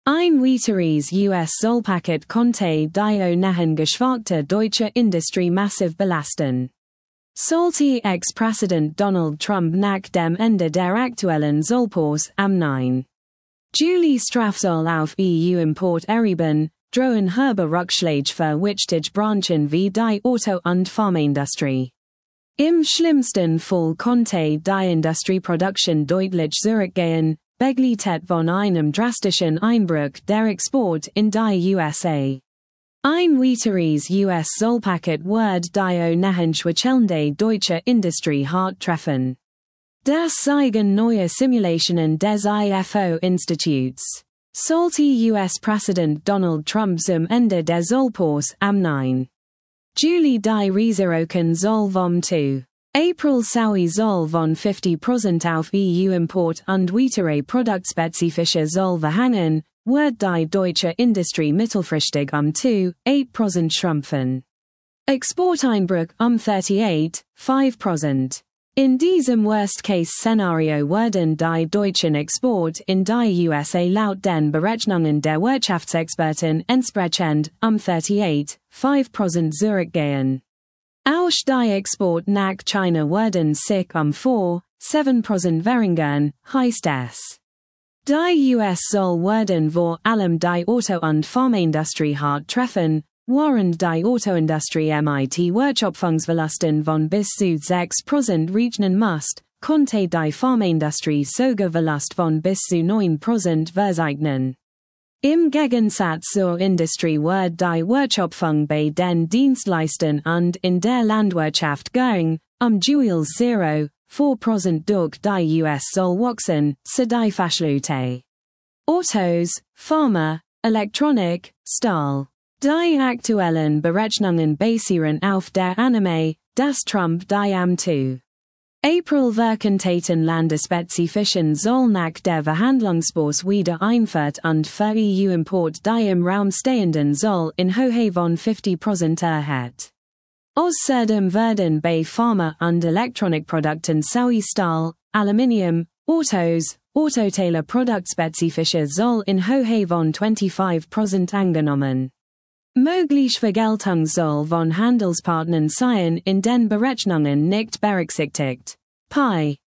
Ein weiteres US Zollpaket konnte die Ohnehin deutsche Industrie massiv belasten. Sollte Ex-Präsident Donald Trump nach dem Ende der aktuellen Zollpause am 9. Juli Strafzoll auf EU-Import erheben, drohen herbe Rückschläge für wichtige Branchen wie die Auto- und Pharmaindustrie. Im schlimmsten Fall konnte die Industrieproduktion deutlich zurückgehen, begleitet von einem drastischen Einbruch der Export in die USA. Ein weiteres US-Zollpaket wird die ohnehin schwächelnde deutsche Industrie hart treffen. Das zeigen neue Simulationen des IFO-Instituts. Sollte US-Präsident Donald Trump zum Ende der Zollpause am 9. Juli die Reserven Zoll vom 2. April Saui Zoll von 50% auf EU-Import und weitere produktspezifische Zoll verhangen, wird die deutsche Industrie mittelfristig 2,8% schrumpfen. Exporteinbruch 38,5%. In diesem Worst-Case-Szenario werden die deutschen Export in die USA laut den Berechnungen der Wirtschaftsexperten entsprechend 38,5% zurückgehen. Auch die Export nach China werden sich 4,7% verringern, heißt es. Die US Zoll werden vor allem die Auto- und Pharmaindustrie hart treffen, während die Autoindustrie mit Wertschöpfungsverlusten von bis zu 6% rechnen muss, konnte die Pharmaindustrie sogar Verlust von bis zu 9% verzeichnen. Im Gegensatz zur Industrie wird die Wertschöpfung bei den Dienstleistern und in der Landwirtschaft gering, jeweils 0,4% durch die US Zoll wachsen, so die Verschlute. Autos, Pharma, Elektronik, Stahl. Die aktuellen Berechnungen basieren auf der Annahme, dass Trump die am 2. April verkündeten landesspezifischen Zoll nach der Verhandlungspause wieder einführt und für EU-Import die im Raum stehenden Zoll in Höhe von 50% erhöht. Außerdem werden bei Pharma- und Elektronikprodukten sowie Stahl, Aluminium, Autos, Autoteile produktspezifische Zoll in Höhe von 25% angenommen. Möglich Vergeltung soll von Handelspartnern seien in den Berechnungen nicht berücksichtigt. Pi.